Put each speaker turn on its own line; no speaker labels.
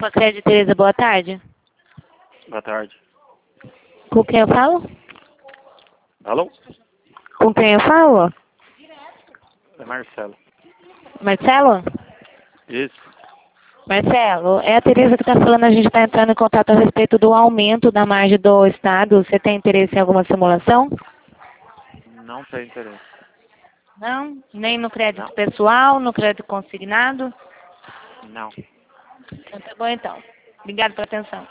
Opa, Crédito Tereza, boa tarde.
Boa tarde.
Com quem eu falo?
Alô?
Com quem eu falo?
É Marcelo.
Marcelo?
Isso.
Marcelo, é a Tereza que está falando, a gente está entrando em contato a respeito do aumento da margem do Estado. Você tem interesse em alguma simulação?
Não tem interesse.
Não? Nem no crédito
Não.
pessoal, no crédito consignado?
Não.
Então tá bom então. Obrigado pela atenção.